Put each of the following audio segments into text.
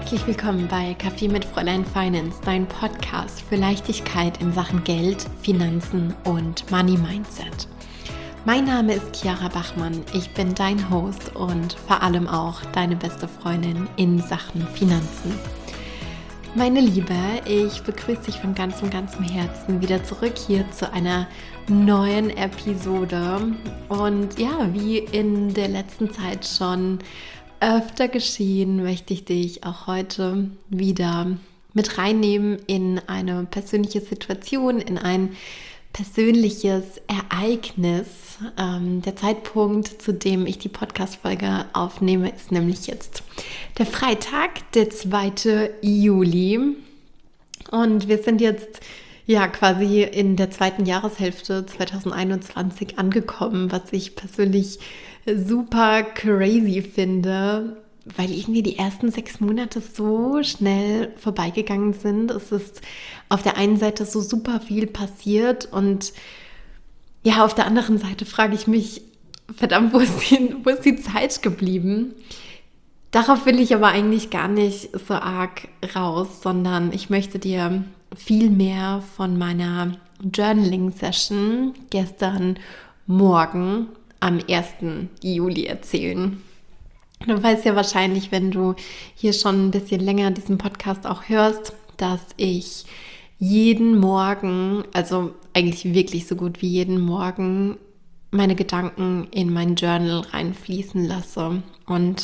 Herzlich willkommen bei Kaffee mit Fräulein Finance, dein Podcast für Leichtigkeit in Sachen Geld, Finanzen und Money Mindset. Mein Name ist Chiara Bachmann, ich bin dein Host und vor allem auch deine beste Freundin in Sachen Finanzen. Meine Liebe, ich begrüße dich von ganzem Herzen wieder zurück hier zu einer neuen Episode. Und ja, wie in der letzten Zeit schon öfter geschehen, möchte ich dich auch heute wieder mit reinnehmen in eine persönliche Situation, in ein persönliches Ereignis. Der Zeitpunkt, zu dem ich die Podcast-Folge aufnehme, ist nämlich jetzt der Freitag, der 2. Juli. Und wir sind jetzt quasi in der zweiten Jahreshälfte 2021 angekommen, was ich persönlich super crazy finde, weil irgendwie die ersten 6 Monate so schnell vorbeigegangen sind. Es ist auf der einen Seite so super viel passiert und ja, auf der anderen Seite frage ich mich, verdammt, wo ist die Zeit geblieben? Darauf will ich aber eigentlich gar nicht so arg raus, sondern ich möchte dir viel mehr von meiner Journaling-Session gestern Morgen am 1. Juli erzählen. Du weißt ja wahrscheinlich, wenn du hier schon ein bisschen länger diesen Podcast auch hörst, dass ich jeden Morgen, also eigentlich wirklich so gut wie jeden Morgen, meine Gedanken in mein Journal reinfließen lasse. Und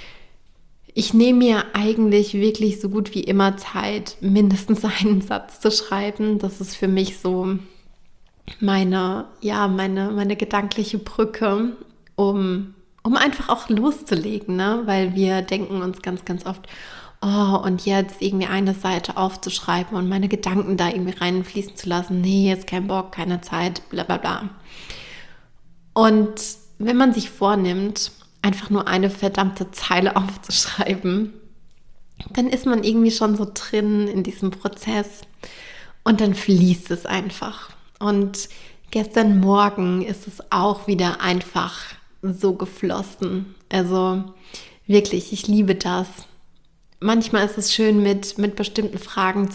ich nehme mir eigentlich wirklich so gut wie immer Zeit, mindestens einen Satz zu schreiben. Das ist für mich so meine gedankliche Brücke, um einfach auch loszulegen, ne? Weil wir denken uns ganz oft, oh, und jetzt irgendwie eine Seite aufzuschreiben und meine Gedanken da irgendwie reinfließen zu lassen. Nee, jetzt kein Bock, keine Zeit, bla bla bla. Und wenn man sich vornimmt, einfach nur eine verdammte Zeile aufzuschreiben, dann ist man irgendwie schon so drin in diesem Prozess und dann fließt es einfach. Und gestern Morgen ist es auch wieder einfach so geflossen. Also wirklich, ich liebe das. Manchmal ist es schön, mit bestimmten Fragen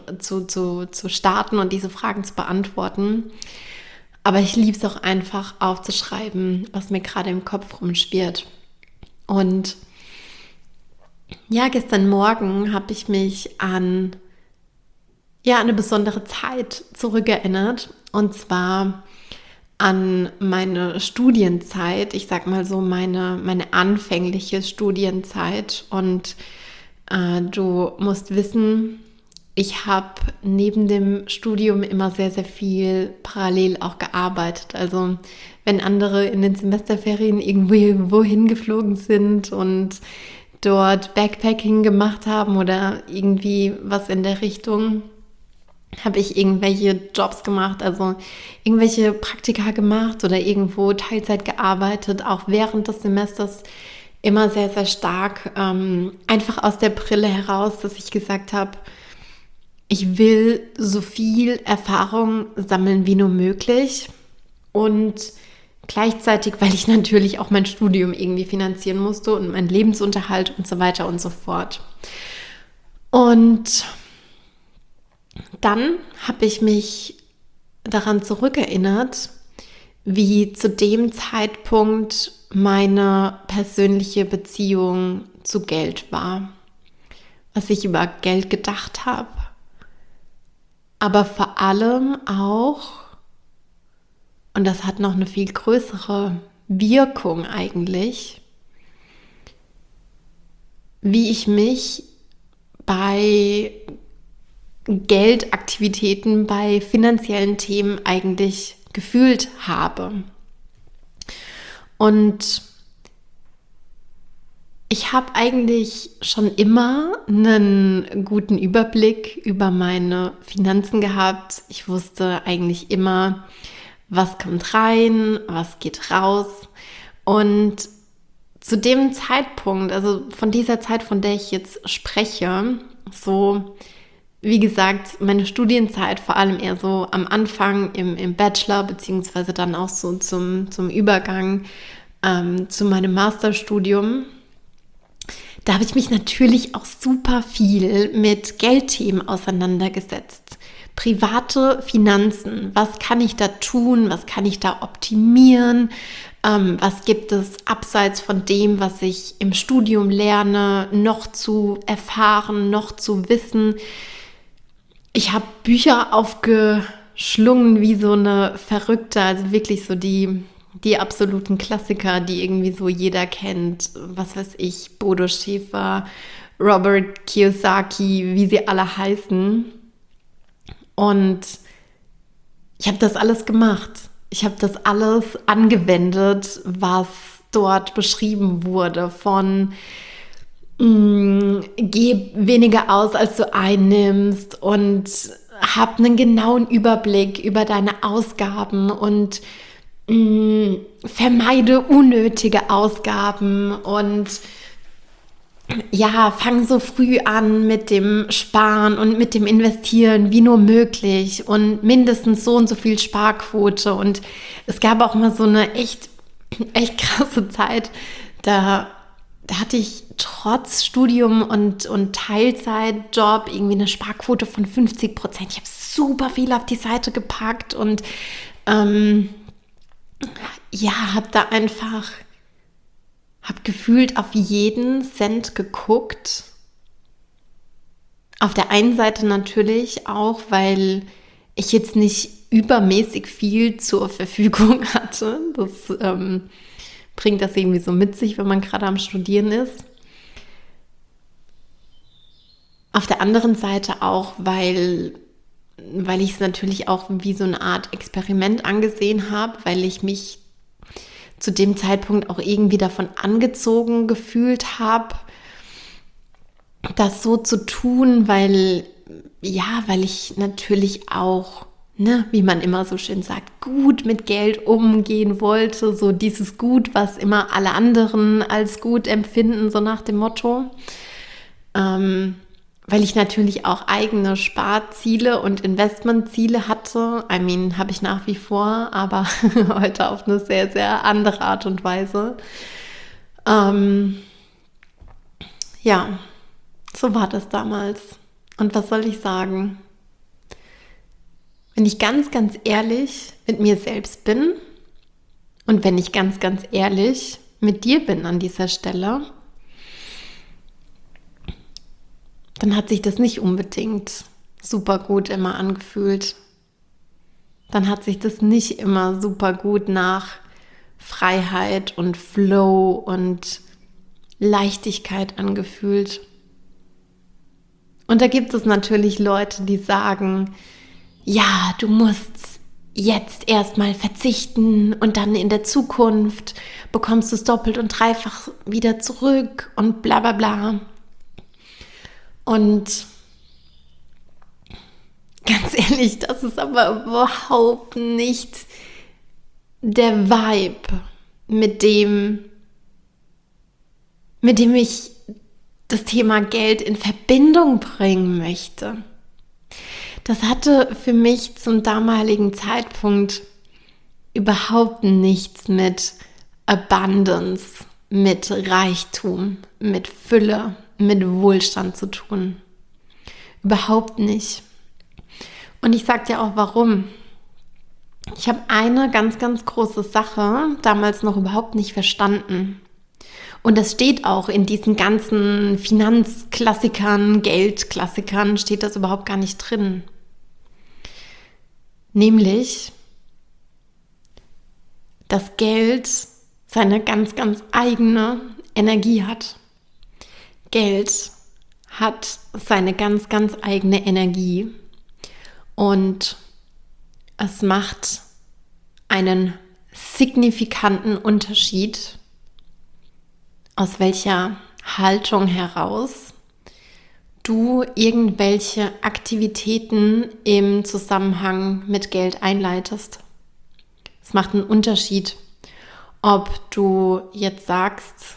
zu starten und diese Fragen zu beantworten. Aber ich liebe es auch einfach aufzuschreiben, was mir gerade im Kopf rumschwirrt. Und ja, gestern Morgen habe ich mich an eine besondere Zeit zurückerinnert. Und zwar an meine Studienzeit. Ich sag mal so meine anfängliche Studienzeit. Und du musst wissen, ich habe neben dem Studium immer sehr viel parallel auch gearbeitet. Also wenn andere in den Semesterferien irgendwo hingeflogen sind und dort Backpacking gemacht haben oder irgendwie was in der Richtung, habe ich irgendwelche Jobs gemacht, also irgendwelche Praktika gemacht oder irgendwo Teilzeit gearbeitet, auch während des Semesters immer sehr stark, einfach aus der Brille heraus, dass ich gesagt habe, ich will so viel Erfahrung sammeln wie nur möglich und gleichzeitig, weil ich natürlich auch mein Studium irgendwie finanzieren musste und meinen Lebensunterhalt und so weiter und so fort. Und dann habe ich mich daran zurückerinnert, wie zu dem Zeitpunkt meine persönliche Beziehung zu Geld war, was ich über Geld gedacht habe, aber vor allem auch, und das hat noch eine viel größere Wirkung eigentlich, wie ich mich bei Geldaktivitäten, bei finanziellen Themen eigentlich gefühlt habe. Und ich habe eigentlich schon immer einen guten Überblick über meine Finanzen gehabt. Ich wusste eigentlich immer, was kommt rein, was geht raus. Und zu dem Zeitpunkt, also von dieser Zeit, von der ich jetzt spreche, so wie gesagt, meine Studienzeit vor allem eher so am Anfang im Bachelor, beziehungsweise dann auch so zum Übergang zu meinem Masterstudium, da habe ich mich natürlich auch super viel mit Geldthemen auseinandergesetzt. Private Finanzen, was kann ich da tun, was kann ich da optimieren, was gibt es abseits von dem, was ich im Studium lerne, noch zu erfahren, noch zu wissen. Ich habe Bücher aufgeschlungen wie so eine Verrückte, also wirklich so die absoluten Klassiker, die irgendwie so jeder kennt. Was weiß ich, Bodo Schäfer, Robert Kiyosaki, wie sie alle heißen. Und ich habe das alles gemacht. Ich habe das alles angewendet, was dort beschrieben wurde von gib weniger aus, als du einnimmst und hab einen genauen Überblick über deine Ausgaben und vermeide unnötige Ausgaben und ja, fang so früh an mit dem Sparen und mit dem Investieren wie nur möglich und mindestens so und so viel Sparquote. Und es gab auch mal so eine echt krasse Zeit, da hatte ich trotz Studium und Teilzeitjob irgendwie eine Sparquote von 50%. Ich habe super viel auf die Seite gepackt und habe da einfach gefühlt auf jeden Cent geguckt. Auf der einen Seite natürlich auch, weil ich jetzt nicht übermäßig viel zur Verfügung hatte. Das bringt das irgendwie so mit sich, wenn man gerade am Studieren ist. Auf der anderen Seite auch, weil ich es natürlich auch wie so eine Art Experiment angesehen habe, weil ich mich zu dem Zeitpunkt auch irgendwie davon angezogen gefühlt habe, das so zu tun, weil ich natürlich auch, wie man immer so schön sagt, gut mit Geld umgehen wollte, so dieses Gut, was immer alle anderen als gut empfinden, so nach dem Motto. Weil ich natürlich auch eigene Sparziele und Investmentziele hatte. Habe ich nach wie vor, aber heute auf eine sehr, sehr andere Art und Weise. So war das damals. Und was soll ich sagen? Wenn ich ganz, ganz ehrlich mit mir selbst bin und wenn ich ganz, ganz ehrlich mit dir bin an dieser Stelle, dann hat sich das nicht unbedingt super gut immer angefühlt. Dann hat sich das nicht immer super gut nach Freiheit und Flow und Leichtigkeit angefühlt. Und da gibt es natürlich Leute, die sagen, ja, du musst jetzt erstmal verzichten und dann in der Zukunft bekommst du es doppelt und dreifach wieder zurück und bla bla bla. Und ganz ehrlich, das ist aber überhaupt nicht der Vibe, mit dem ich das Thema Geld in Verbindung bringen möchte. Das hatte für mich zum damaligen Zeitpunkt überhaupt nichts mit Abundance, mit Reichtum, mit Fülle, mit Wohlstand zu tun. Überhaupt nicht. Und ich sage dir auch warum. Ich habe eine ganz, ganz große Sache damals noch überhaupt nicht verstanden. Und das steht auch in diesen ganzen Finanzklassikern, Geldklassikern, steht das überhaupt gar nicht drin. Nämlich, dass Geld seine ganz, ganz eigene Energie hat. Geld hat seine ganz, ganz eigene Energie und es macht einen signifikanten Unterschied, aus welcher Haltung heraus du irgendwelche Aktivitäten im Zusammenhang mit Geld einleitest. Es macht einen Unterschied, ob du jetzt sagst,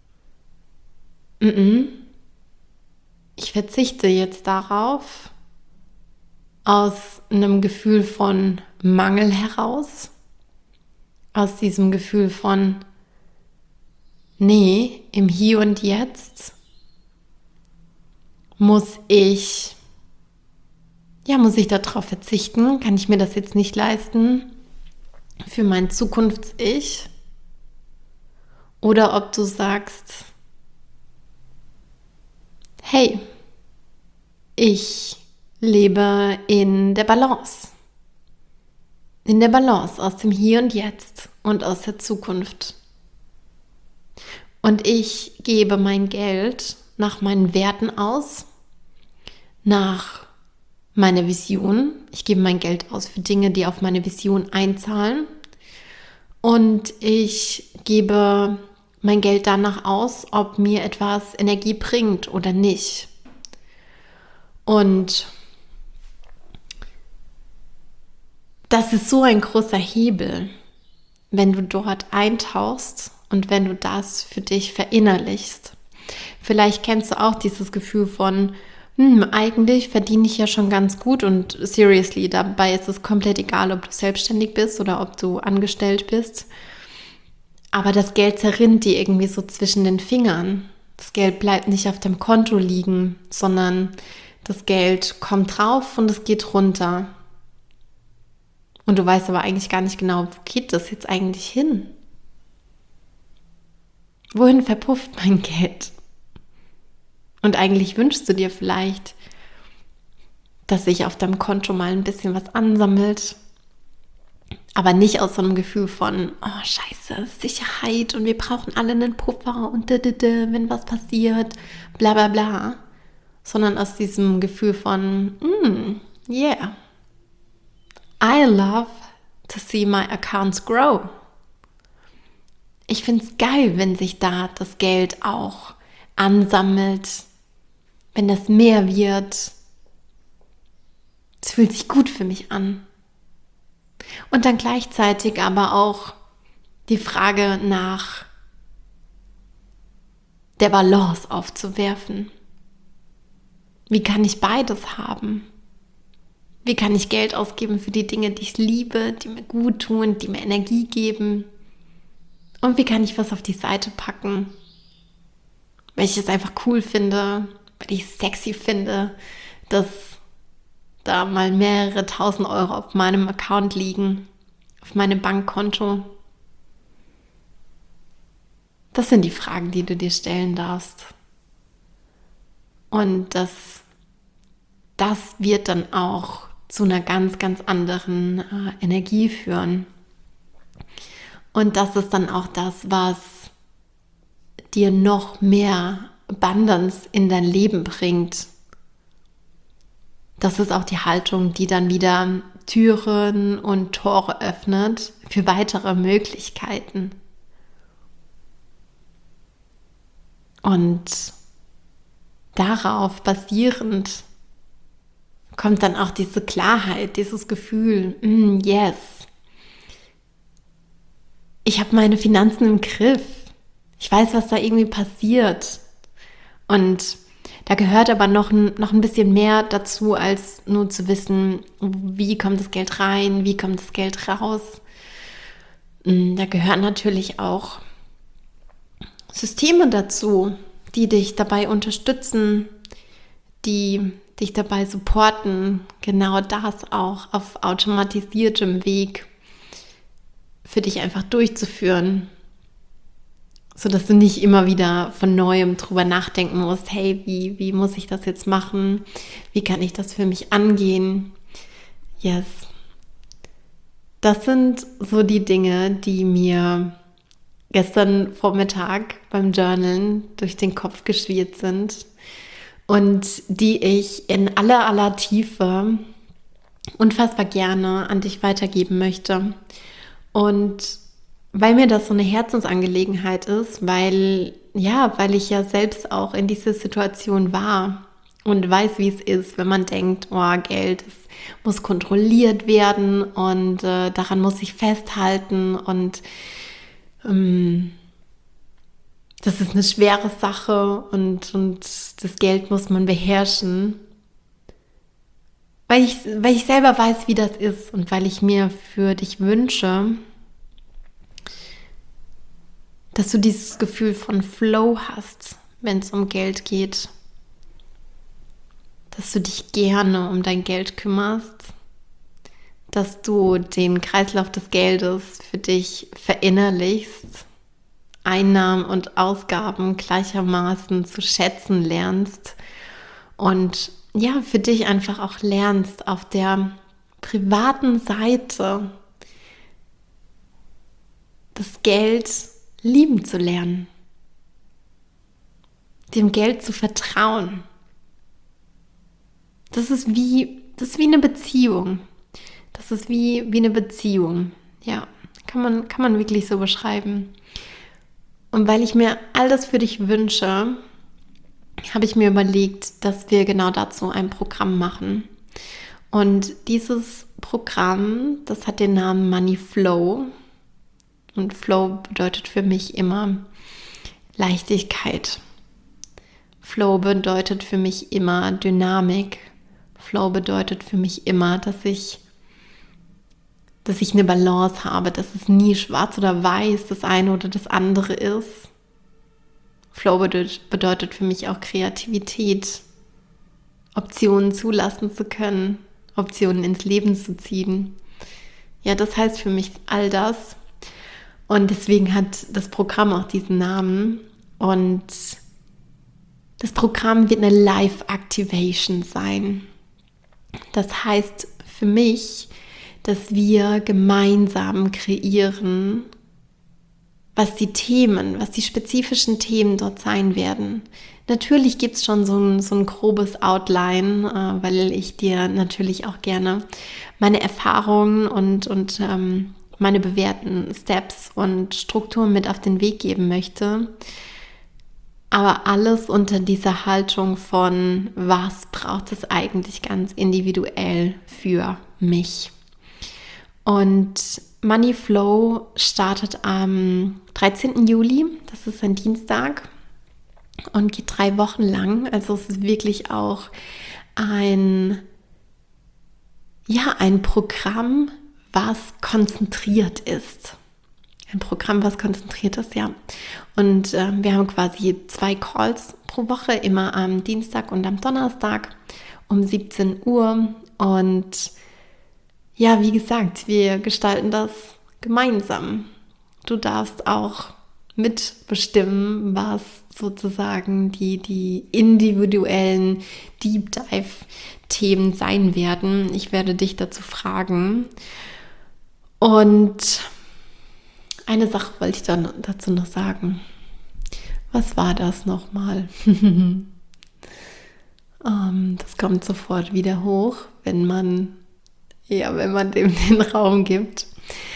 ich verzichte jetzt darauf aus einem Gefühl von Mangel heraus, aus diesem Gefühl von, nee, im Hier und Jetzt Muss ich darauf verzichten? Kann ich mir das jetzt nicht leisten für mein Zukunfts-Ich? Oder ob du sagst, hey, ich lebe in der Balance. In der Balance aus dem Hier und Jetzt und aus der Zukunft. Und ich gebe mein Geld nach meinen Werten aus, nach meiner Vision. Ich gebe mein Geld aus für Dinge, die auf meine Vision einzahlen. Und ich gebe mein Geld danach aus, ob mir etwas Energie bringt oder nicht. Und das ist so ein großer Hebel, wenn du dort eintauchst und wenn du das für dich verinnerlichst. Vielleicht kennst du auch dieses Gefühl von, eigentlich verdiene ich ja schon ganz gut und seriously, dabei ist es komplett egal, ob du selbstständig bist oder ob du angestellt bist. Aber das Geld zerrinnt dir irgendwie so zwischen den Fingern. Das Geld bleibt nicht auf dem Konto liegen, sondern das Geld kommt drauf und es geht runter. Und du weißt aber eigentlich gar nicht genau, wo geht das jetzt eigentlich hin? Wohin verpufft mein Geld? Und eigentlich wünschst du dir vielleicht, dass sich auf deinem Konto mal ein bisschen was ansammelt, aber nicht aus so einem Gefühl von, oh Scheiße, Sicherheit und wir brauchen alle einen Puffer und wenn was passiert, bla bla bla, sondern aus diesem Gefühl von, yeah, I love to see my accounts grow. Ich finde es geil, wenn sich da das Geld auch ansammelt, wenn das mehr wird. Es fühlt sich gut für mich an. Und dann gleichzeitig aber auch die Frage nach der Balance aufzuwerfen. Wie kann ich beides haben? Wie kann ich Geld ausgeben für die Dinge, die ich liebe, die mir gut tun, die mir Energie geben? Und wie kann ich was auf die Seite packen, weil ich es einfach cool finde, weil ich es sexy finde, dass da mal mehrere tausend Euro auf meinem Account liegen, auf meinem Bankkonto. Das sind die Fragen, die du dir stellen darfst. Und das wird dann auch zu einer ganz, ganz anderen Energie führen. Und das ist dann auch das, was dir noch mehr Abundance in dein Leben bringt. Das ist auch die Haltung, die dann wieder Türen und Tore öffnet für weitere Möglichkeiten. Und darauf basierend kommt dann auch diese Klarheit, dieses Gefühl, yes, ich habe meine Finanzen im Griff. Ich weiß, was da irgendwie passiert. Und da gehört aber noch ein bisschen mehr dazu, als nur zu wissen, wie kommt das Geld rein, wie kommt das Geld raus. Da gehören natürlich auch Systeme dazu, die dich dabei unterstützen, die dich dabei supporten, genau das auch auf automatisiertem Weg für dich einfach durchzuführen, sodass du nicht immer wieder von Neuem drüber nachdenken musst, hey, wie muss ich das jetzt machen? Wie kann ich das für mich angehen? Yes. Das sind so die Dinge, die mir gestern Vormittag beim Journalen durch den Kopf geschwirrt sind und die ich in aller Tiefe unfassbar gerne an dich weitergeben möchte. Und weil mir das so eine Herzensangelegenheit ist, weil ich ja selbst auch in dieser Situation war und weiß, wie es ist, wenn man denkt, oh, Geld, es muss kontrolliert werden und daran muss ich festhalten und das ist eine schwere Sache und das Geld muss man beherrschen. Weil ich selber weiß, wie das ist und weil ich mir für dich wünsche, dass du dieses Gefühl von Flow hast, wenn es um Geld geht. dass du dich gerne um dein Geld kümmerst, dass du den Kreislauf des Geldes für dich verinnerlichst, Einnahmen und Ausgaben gleichermaßen zu schätzen lernst und ja, für dich einfach auch lernst, auf der privaten Seite das Geld lieben zu lernen, dem Geld zu vertrauen. Das ist wie eine Beziehung. Das ist wie eine Beziehung. Ja, kann man wirklich so beschreiben. Und weil ich mir all das für dich wünsche, habe ich mir überlegt, dass wir genau dazu ein Programm machen. Und dieses Programm, das hat den Namen Money Flow. Und Flow bedeutet für mich immer Leichtigkeit. Flow bedeutet für mich immer Dynamik. Flow bedeutet für mich immer, dass ich eine Balance habe, dass es nie schwarz oder weiß das eine oder das andere ist. Flow bedeutet für mich auch Kreativität, Optionen zulassen zu können, Optionen ins Leben zu ziehen. Ja, das heißt für mich all das. Und deswegen hat das Programm auch diesen Namen. Und das Programm wird eine Live-Activation sein. Das heißt für mich, dass wir gemeinsam kreieren, was die spezifischen Themen dort sein werden. Natürlich gibt es schon so ein grobes Outline, weil ich dir natürlich auch gerne meine Erfahrungen und meine bewährten Steps und Strukturen mit auf den Weg geben möchte. Aber alles unter dieser Haltung von, was braucht es eigentlich ganz individuell für mich? Und Money Flow startet am 13. Juli, das ist ein Dienstag und geht 3 Wochen lang. Also es ist wirklich auch ein Programm, was konzentriert ist. Ein Programm, was konzentriert ist, ja. Und wir haben quasi 2 Calls pro Woche, immer am Dienstag und am Donnerstag um 17 Uhr. Und ja, wie gesagt, wir gestalten das gemeinsam. Du darfst auch mitbestimmen, was sozusagen die individuellen Deep Dive-Themen sein werden. Ich werde dich dazu fragen. Und eine Sache wollte ich dann dazu noch sagen. Was war das nochmal? Das kommt sofort wieder hoch, wenn man dem den Raum gibt.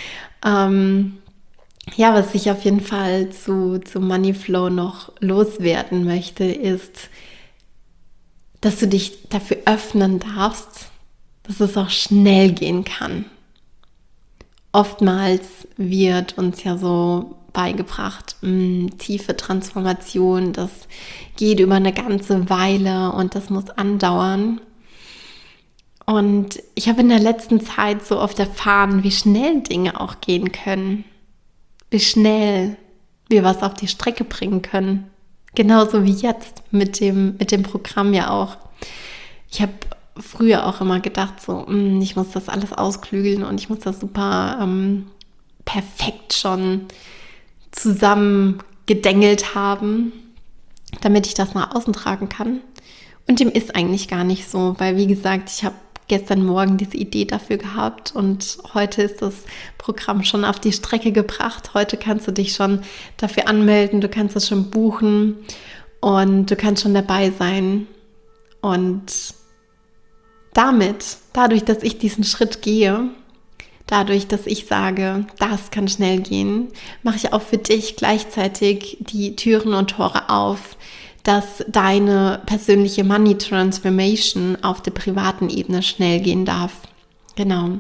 Was ich auf jeden Fall zu Money Flow noch loswerden möchte, ist, dass du dich dafür öffnen darfst, dass es auch schnell gehen kann. Oftmals wird uns ja so beigebracht, tiefe Transformation, das geht über eine ganze Weile und das muss andauern. Und ich habe in der letzten Zeit so oft erfahren, wie schnell Dinge auch gehen können. Wie schnell wir was auf die Strecke bringen können. Genauso wie jetzt mit dem Programm ja auch. Ich habe früher auch immer gedacht, ich muss das alles ausklügeln und ich muss das super perfekt schon zusammengedengelt haben, damit ich das nach außen tragen kann. Und dem ist eigentlich gar nicht so, weil wie gesagt, ich habe gestern Morgen diese Idee dafür gehabt und heute ist das Programm schon auf die Strecke gebracht. Heute kannst du dich schon dafür anmelden, du kannst es schon buchen und du kannst schon dabei sein. Und dadurch, dass ich diesen Schritt gehe, dadurch, dass ich sage, das kann schnell gehen, mache ich auch für dich gleichzeitig die Türen und Tore auf, dass deine persönliche Money Transformation auf der privaten Ebene schnell gehen darf. Genau.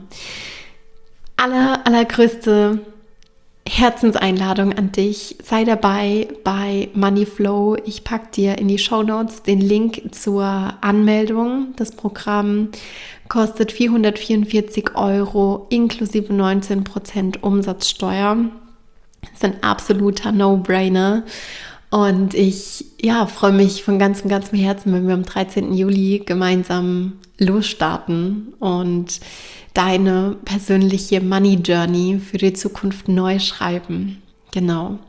Allergrößte Herzenseinladung an dich. Sei dabei bei Money Flow. Ich packe dir in die Shownotes den Link zur Anmeldung. Das Programm kostet 444 € inklusive 19% Umsatzsteuer. Das ist ein absoluter No-Brainer. Und ich freue mich von ganzem Herzen, wenn wir am 13. Juli gemeinsam losstarten und deine persönliche Money Journey für die Zukunft neu schreiben. Genau.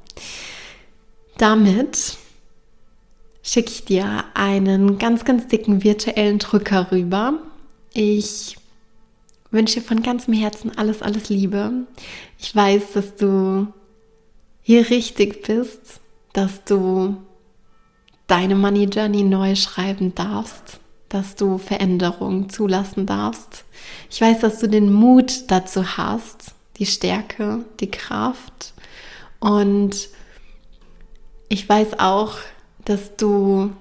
Damit schicke ich dir einen ganz dicken virtuellen Drücker rüber. Ich wünsche dir von ganzem Herzen alles Liebe. Ich weiß, dass du hier richtig bist, dass du deine Money Journey neu schreiben darfst, dass du Veränderungen zulassen darfst. Ich weiß, dass du den Mut dazu hast, die Stärke, die Kraft. Und ich weiß auch, dass du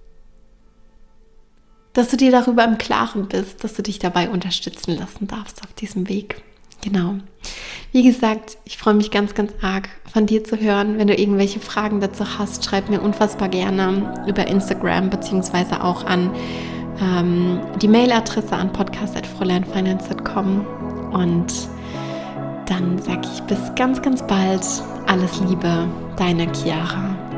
dir darüber im Klaren bist, dass du dich dabei unterstützen lassen darfst auf diesem Weg. Genau. Wie gesagt, ich freue mich ganz arg, von dir zu hören. Wenn du irgendwelche Fragen dazu hast, schreib mir unfassbar gerne über Instagram beziehungsweise auch an die Mailadresse an podcast@fräuleinfinance.com. Und dann sage ich bis ganz bald. Alles Liebe, deine Chiara.